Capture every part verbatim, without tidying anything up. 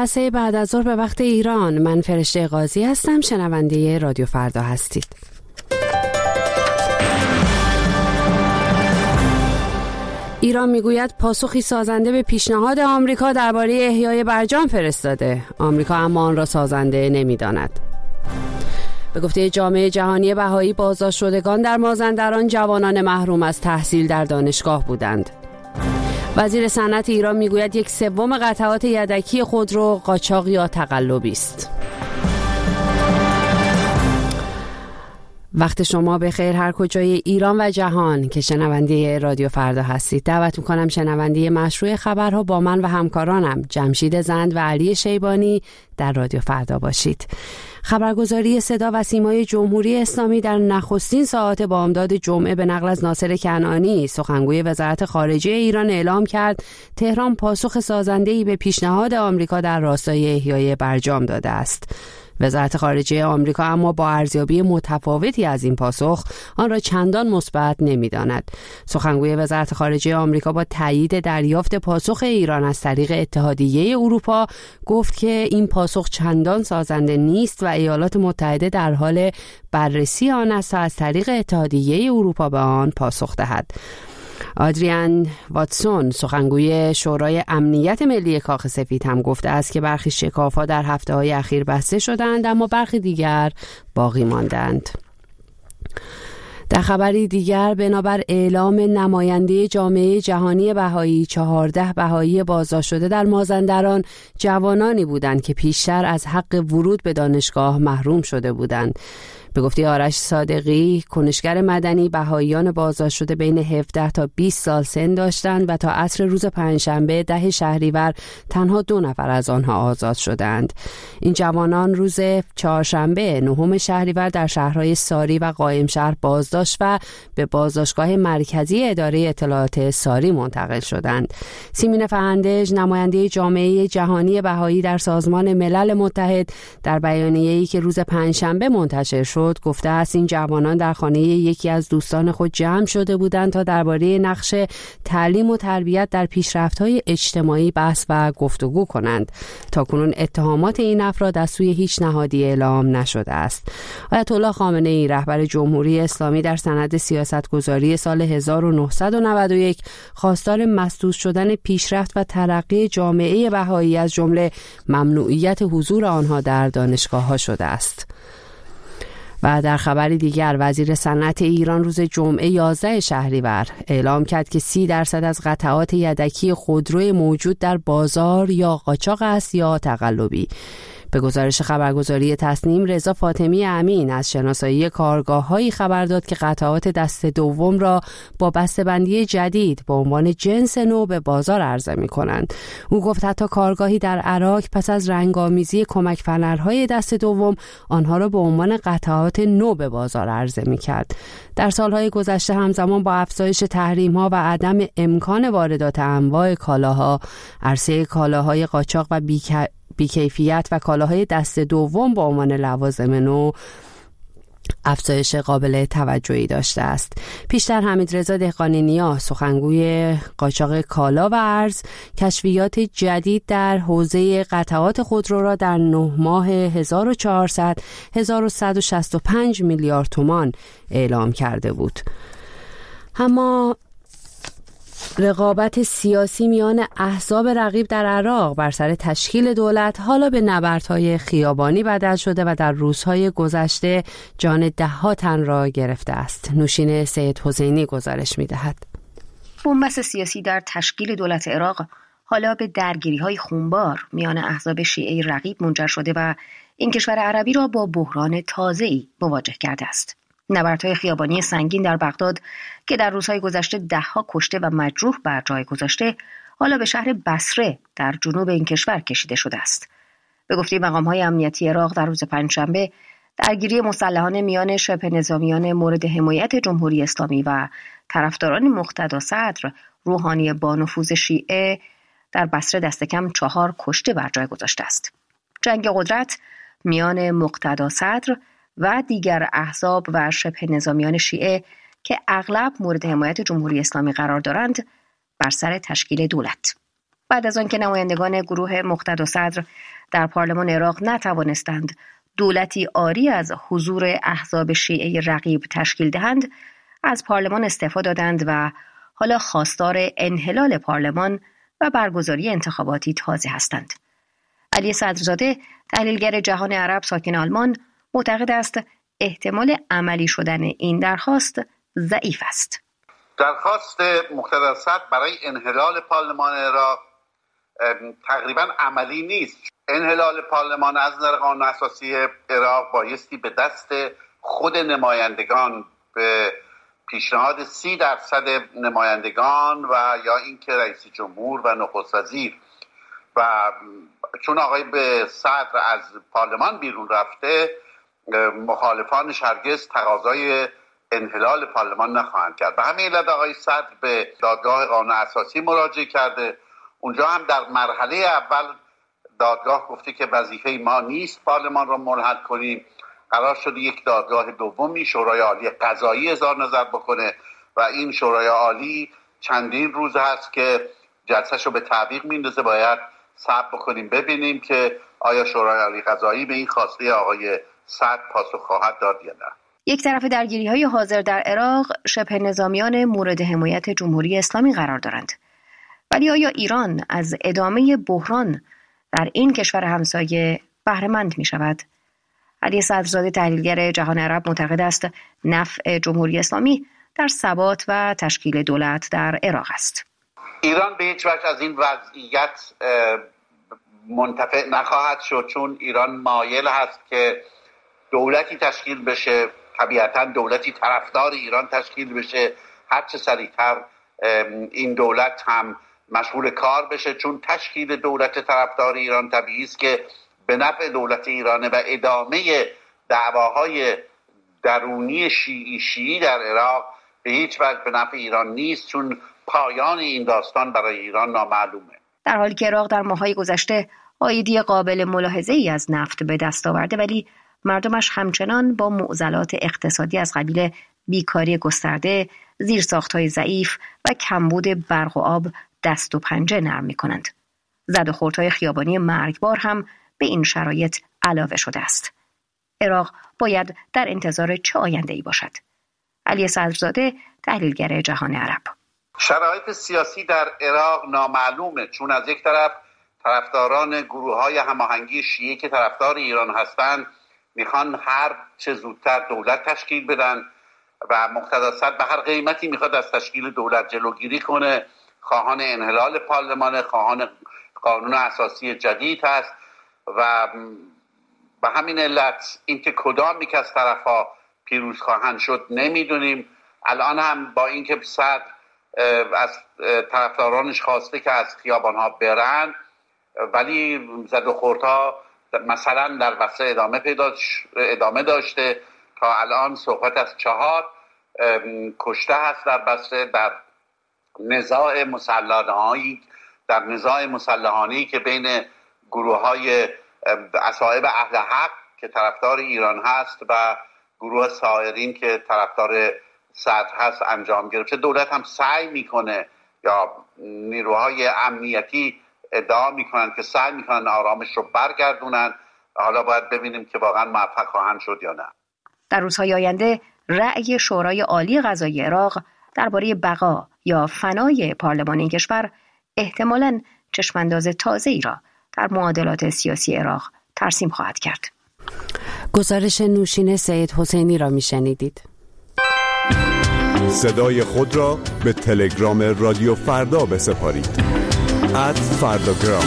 جلسه بعد از ظهر به وقت ایران. من فرشته قاضی هستم، شنونده رادیو فردا هستید. ایران میگوید پاسخی سازنده به پیشنهاد آمریکا درباره احیای برجام فرستاده. آمریکا اما آن را سازنده نمی‌داند. به گفته جامعه جهانی بهایی، بازداشت شدگان در مازندران جوانان محروم از تحصیل در دانشگاه بودند. وزیر صنعت ایران میگوید یک سوم قطعات یدکی خودرو قاچاق یا تقلبی است. وقت شما بخیر هر کجای ایران و جهان که شنونده رادیو فردا هستید. دعوت میکنم شنونده مشروع خبرها با من و همکارانم جمشید زند و علی شیبانی در رادیو فردا باشید. خبرگزاری صدا و سیمای جمهوری اسلامی در نخستین ساعات بامداد جمعه به نقل از ناصر کنعانی سخنگوی وزارت خارجه ایران اعلام کرد تهران پاسخ سازنده‌ای به پیشنهاد آمریکا در راستای احیای برجام داده است. وزارت خارجه آمریکا اما با ارزیابی متفاوتی از این پاسخ آن را چندان مثبت نمی‌داند. سخنگوی وزارت خارجه آمریکا با تایید دریافت پاسخ ایران از طریق اتحادیه اروپا گفت که این پاسخ چندان سازنده نیست و ایالات متحده در حال بررسی آن است تا از طریق اتحادیه اروپا به آن پاسخ دهد. آدریان واتسون سخنگوی شورای امنیت ملی کاخ سفید هم گفته است که برخی شکاف‌ها در هفته‌های اخیر بسته شدند اما برخی دیگر باقی ماندند. در خبری دیگر بنابر اعلام نماینده جامعه جهانی بهایی، چهارده بهایی بازداشت شده در مازندران جوانانی بودند که پیشتر از حق ورود به دانشگاه محروم شده بودند. به گفته آرش صادقی، کنشگر مدنی، بهاییان بازداشت شده بین هفده تا بیست سال سن داشتند و تا عصر روز پنجشنبه ده شهریور تنها دو نفر از آنها آزاد شدند. این جوانان روز چهارشنبه نهم شهریور در شهرهای ساری و قائمشهر بازداشت و به بازداشتگاه مرکزی اداره اطلاعات ساری منتقل شدند. سیمین فهندج، نماینده جامعه جهانی بهایی در سازمان ملل متحد، در بیانیه‌ای که روز پنجشنبه منتشر شد گفته است این جوانان در خانه یکی از دوستان خود جمع شده بودند تا درباره نقش تعلیم و تربیت در پیشرفت‌های اجتماعی بحث و گفتگو کنند. تاکنون اتهامات این افراد از سوی هیچ نهادی اعلام نشده است. آیت الله خامنه‌ای رهبر جمهوری اسلامی در سند سیاستگذاری سال هزار و نهصد و نود و یک خواستار مسدود شدن پیشرفت و ترقی جامعه بهایی از جمله ممنوعیت حضور آنها در دانشگاه‌ها شده است. و در خبری دیگر وزیر صنعت ایران روز جمعه یازده شهریور اعلام کرد که سی درصد از قطعات یدکی خودروی موجود در بازار یا قاچاق است یا تقلبی. به گزارش خبرگزاری تصنیم، رضا فاطمی امین از شناسایی کارگاه‌هایی خبر داد که قطعات دست دوم را با بسته‌بندی جدید به عنوان جنس نو به بازار عرضه می‌کنند. او گفت حتی کارگاهی در عراق پس از رنگ‌آمیزی کمک فنرهای دست دوم آنها را به عنوان قطعات نو به بازار عرضه می‌کرد. در سال‌های گذشته همزمان با افزایش تحریم‌ها و عدم امکان واردات انواع کالاها، عرصه کالاهای قاچاق و بیک بیکیفیت و کالاهای دست دوم با عنوان لوازم نو افزایش قابل توجهی داشته است. پیشتر حمیدرضا دهقانی نیا، سخنگوی قاچاق کالا و ارز، کشفیات جدید در حوزه قطعات خودرو را در نه ماه هزار و چهارصد تا هزار و صد و شصت و پنج میلیارد تومان اعلام کرده بود. اما رقابت سیاسی میان احزاب رقیب در عراق بر سر تشکیل دولت حالا به نبردهای خیابانی بدل شده و در روزهای گذشته جان ده‌ها تن را گرفته است. نوشین سید حسینی گزارش می‌دهد. بنبست سیاسی در تشکیل دولت عراق حالا به درگیری‌های خونبار میان احزاب شیعه رقیب منجر شده و این کشور عربی را با بحران تازه‌ای مواجه کرده است. نبردهای خیابانی سنگین در بغداد که در روزهای گذشته ده‌ها کشته و مجروح بر جای گذاشته، حالا به شهر بصره در جنوب این کشور کشیده شده است. به گفته مقام‌های امنیتی عراق در روز پنجشنبه، درگیری مسلحانه میان شبه نظامیان مورد حمایت جمهوری اسلامی و طرفداران مقتدا صدر روحانی با نفوذ شیعه در بصره دست کم چهار کشته بر جای گذاشته است. جنگ قدرت میان مقتدا صدر و دیگر احزاب و شبه نظامیان شیعه که اغلب مورد حمایت جمهوری اسلامی قرار دارند بر سر تشکیل دولت. بعد از آنکه نمایندگان گروه مقتدا صدر در پارلمان عراق نتوانستند دولتی عاری از حضور احزاب شیعه رقیب تشکیل دهند، از پارلمان استعفا دادند و حالا خواستار انحلال پارلمان و برگزاری انتخاباتی تازه هستند. علی صدرزاده، تحلیلگر جهان عرب ساکن آلمان، معتقد است احتمال عملی شدن این درخواست ضعیف است. درخواست مقتدا صدر برای انحلال پارلمان عراق تقریبا عملی نیست. انحلال پارلمان از نظر قانون اساسی عراق بایستی به دست خود نمایندگان به پیشنهاد سی درصد نمایندگان و یا اینکه رئیس جمهور و نخست وزیر، و چون آقای به صدر از پارلمان بیرون رفته، مخالفانش هرگز تقاضای انحلال پارلمان نخواهند کرد. به همین علت آقای صدر به دادگاه قانون اساسی مراجعه کرده. اونجا هم در مرحله اول دادگاه گفته که وظیفه ما نیست پارلمان را ملحق کنیم. قرار شده یک دادگاه دومی، شورای عالی قضایی اظهار نظر بکنه و این شورای عالی چندین روز هست که جلسه‌شو به تعویق میندازه. باید صبر بکنیم ببینیم که آیا شورای عالی قضایی به این خواسته آقای صدر پاسخ خواهد داد یا نه. یک طرف درگیری‌های حاضر در عراق شبه نظامیان مورد حمایت جمهوری اسلامی قرار دارند. ولی آیا ایران از ادامه بحران در این کشور همسایه بهره‌مند می‌شود؟ علی صدرزاده، تحلیلگر جهان عرب، معتقد است نفع جمهوری اسلامی در ثبات و تشکیل دولت در عراق است. ایران به هیچ وجه از این وضعیت منتفع نخواهد شد، چون ایران مایل هست که دولتی تشکیل بشه، طبیعتاً دولتی طرفدار ایران تشکیل بشه، هرچه سریعتر این دولت هم مشغول کار بشه، چون تشکیل دولت طرفدار ایران طبیعی است که به نفع دولت ایرانه و ادامه دعواهای درونی شیعی شیعی در عراق به هیچ وجه به نفع ایران نیست، چون پایان این داستان برای ایران نامعلومه. در حالی که عراق در ماه‌های گذشته عایدی قابل ملاحظه‌ای از نفت به دست آورده، ولی مردمش همچنان با معضلات اقتصادی از قبیل بیکاری گسترده، زیرساخت‌های ضعیف و کمبود برق و آب دست و پنجه نرم می‌کنند. زد و خوردهای خیابانی مرگبار هم به این شرایط علاوه شده است. عراق باید در انتظار چه آینده‌ای باشد؟ علی صدرزاده، تحلیلگر جهان عرب: شرایط سیاسی در عراق نامعلومه، چون از یک طرف طرفداران گروه‌های هماهنگی شیعه که طرفدار ایران هستند میخوان هر چه زودتر دولت تشکیل بدن و مقتدا صدر به هر قیمتی میخواد از تشکیل دولت جلوگیری کنه. خواهان انحلال پارلمان، خواهان قانون اساسی جدید هست و به همین علت اینکه کدام یک از طرف‌ها پیروز خواهند شد نمیدونیم. الان هم با اینکه صدر از طرفدارانش خواسته که از خیابان‌ها برن، ولی زد و خوردها مثلا در بصره ادامه پیدا ادامه داشته. تا الان صحبت از چهار کشته هست در بصره، در نزاع مسلحانه‌ای در نزاع مسلحانه‌ای که بین گروه‌های اصحاب اهل حق که طرفدار ایران هست و گروه سایرین که طرفدار صدر هست انجام گرفته. دولت هم سعی میکنه یا نیروهای امنیتی ادعا میکنن که سعی میکنن آرامش رو برگردونن. حالا باید ببینیم که واقعا موفق خواهند شد یا نه. در روزهای آینده رأی شورای عالی قضایی عراق درباره بقا یا فنای پارلمان این کشور احتمالاً چشمانداز تازه‌ای را در معادلات سیاسی عراق ترسیم خواهد کرد. گزارش نوشین سید حسینی را میشنیدید. صدای خود را به تلگرام رادیو فردا بسپارید. ات فرداگرام.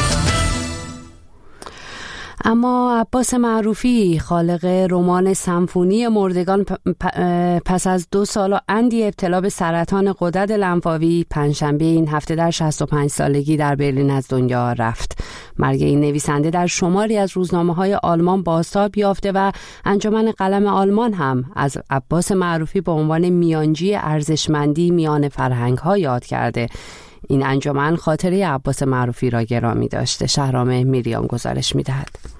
اما عباس معروفی، خالق رمان سمفونی مردگان، پس از دو سال و اندی ابتلا به سرطان غدد لنفاوی پنجشنبه این هفته در شصت و پنج سالگی در برلین از دنیا رفت. مرگ این نویسنده در شماری از روزنامه‌های آلمان بازتاب یافته و انجمن قلم آلمان هم از عباس معروفی به عنوان میانجی ارزشمندی میان فرهنگ‌ها یاد کرده. این انجمن خاطره عباس معروفی را گرامی داشته. شهرام میریان گزارش می‌دهد.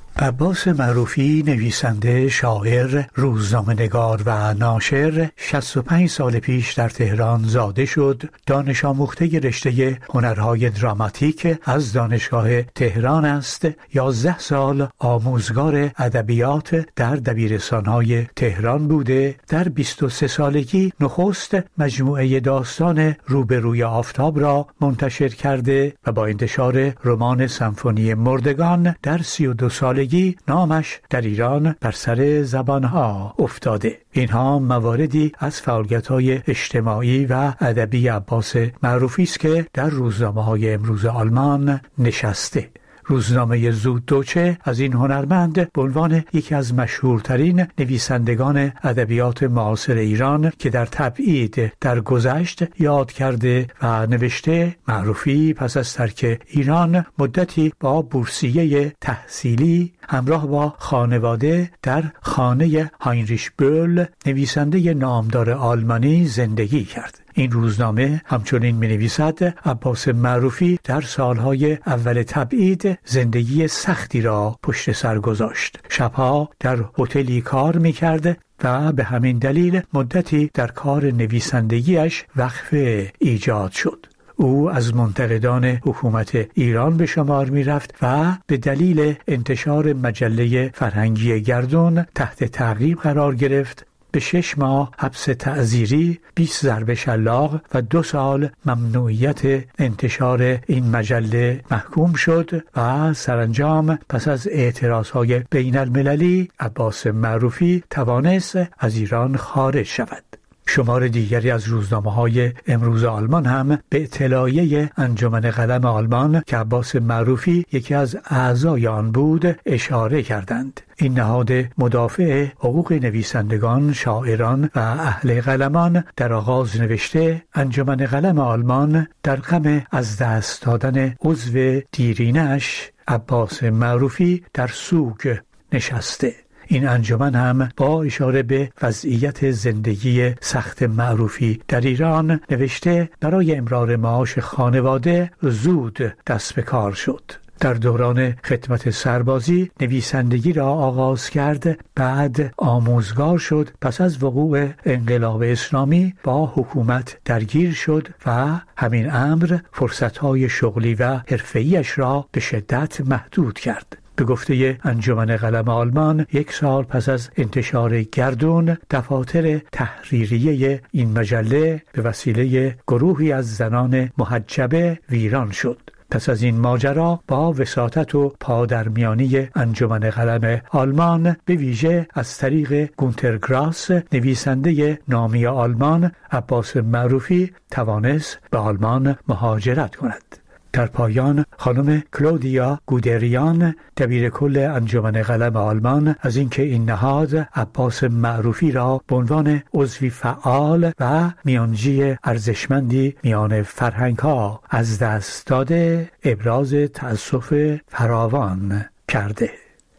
عباس معروفی نویسنده، شاعر، روزنامه‌نگار و ناشر شصت و پنج سال پیش در تهران زاده شد. دانش آموخته رشته هنرهای دراماتیک از دانشگاه تهران است. یازده سال آموزگار ادبیات در دبیرستان‌های تهران بوده. در بیست و سه سالگی نخست مجموعه داستان روبروی آفتاب را منتشر کرده و با انتشار رمان سمفونی مردگان در سی و دو سالگی نامش در ایران بر سر زبانها افتاده. اینها مواردی از فعالیت‌های اجتماعی و ادبی عباس معروفی است که در روزنامه‌های امروز آلمان نشسته. روزنامه زوددوچه از این هنرمند به عنوان یکی از مشهورترین نویسندگان ادبیات معاصر ایران که در تبعید در گذشت یاد کرده و نوشته. معروفی پس از ترک ایران مدتی با بورسیه تحصیلی همراه با خانواده در خانه هاینریش بول، نویسنده نامدار آلمانی، زندگی کرد. این روزنامه همچنین می نویسد عباس معروفی در سالهای اول تبعید زندگی سختی را پشت سر گذاشت. شبها در هتلی کار می کرد و به همین دلیل مدتی در کار نویسندگیش وقفه ایجاد شد. او از منتقدان حکومت ایران به شمار می رفت و به دلیل انتشار مجله فرهنگی گردون تحت تعقیب قرار گرفت. به شش ماه حبس تعزیری، بیست ضرب شلاق و دو سال ممنوعیت انتشار این مجله محکوم شد و سرانجام پس از اعتراضهای بین المللی عباس معروفی توانست از ایران خارج شود. شمار دیگری از روزنامه‌های امروز آلمان هم به اطلاعیه انجمن قلم آلمان که عباس معروفی یکی از اعضای آن بود اشاره کردند. این نهاد مدافع حقوق نویسندگان، شاعران و اهل قلمان در آغاز نوشته انجمن قلم آلمان در غم از دست دادن عضو دیرینش عباس معروفی در سوگ نشسته. این انجمن هم با اشاره به وضعیت زندگی سخت معروفی در ایران نوشته برای امرار معاش خانواده زود دست به کار شد. در دوران خدمت سربازی نویسندگی را آغاز کرد، بعد آموزگار شد. پس از وقوع انقلاب اسلامی با حکومت درگیر شد و همین امر فرصت‌های شغلی و حرفه‌ایش را به شدت محدود کرد. به گفته انجمن قلم آلمان یک سال پس از انتشار گردون دفاتر تحریریه این مجله به وسیله گروهی از زنان محجبه ویران شد. پس از این ماجرا با وساطت و پادرمیانی انجمن قلم آلمان به ویژه از طریق گونتر گراس نویسنده نامی آلمان عباس معروفی توانست به آلمان مهاجرت کند. در پایان خانم کلودیا گودریان دبیر کل انجمن قلم آلمان از اینکه این نهاد عباس معروفی را به عنوان عضوی فعال و میانجی ارزشمندی میان فرهنگ‌ها از دست داده ابراز تأسف فراوان کرده.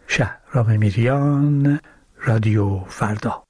شهرام میریان، رادیو فردا.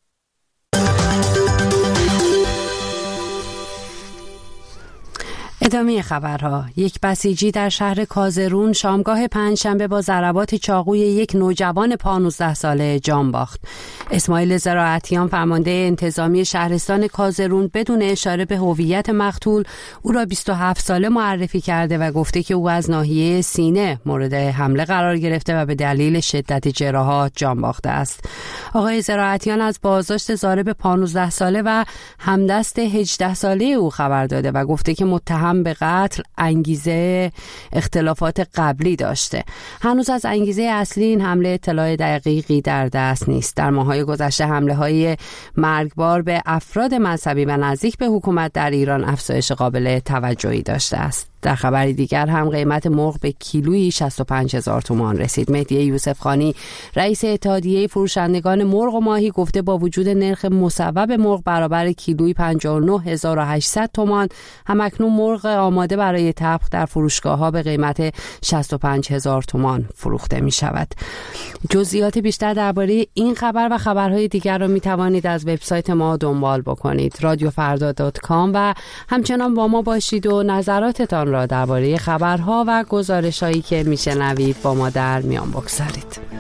ادامه خبرها. یک بسیجی در شهر کازرون شامگاه پنجشنبه با ضربات چاقوی یک نوجوان پانزده ساله جان باخت. اسماعیل زراعتیان فرمانده انتظامی شهرستان کازرون بدون اشاره به هویت مقتول او را بیست و هفت ساله معرفی کرده و گفته که او از ناحیه سینه مورد حمله قرار گرفته و به دلیل شدت جراحات جان باخته است. آقای زراعتیان از بازداشت ضارب پانزده ساله و همدست هجده ساله او خبر داده و گفته که متهم به قتل انگیزه اختلافات قبلی داشته. هنوز از انگیزه اصلی این حمله اطلاع دقیقی در دست نیست. در ماه‌های گذشته حمله‌های مرگبار به افراد مذهبی و نزدیک به حکومت در ایران افزایش قابل توجهی داشته است. در خبری دیگر هم قیمت مرغ به کیلویی شصت و پنج هزار تومان رسید. مهدی یوسف خانی رئیس اتحادیه فروشندگان مرغ و ماهی گفته با وجود نرخ مصوب مرغ برابر کیلویی پنجاه و نه هزار و هشتصد تومان، همکنون مرغ آماده برای طبخ در فروشگاه‌ها به قیمت شصت و پنج هزار تومان فروخته می شود. جزئیات بیشتر درباره این خبر و خبرهای دیگر را می توانید از وبسایت ما دنبال بکنید رادیو فردا دات کام و همچنان با ما باشید و نظراتتان را درباره خبرها و گزارش‌هایی که میشنوید با ما در میان بگذارید.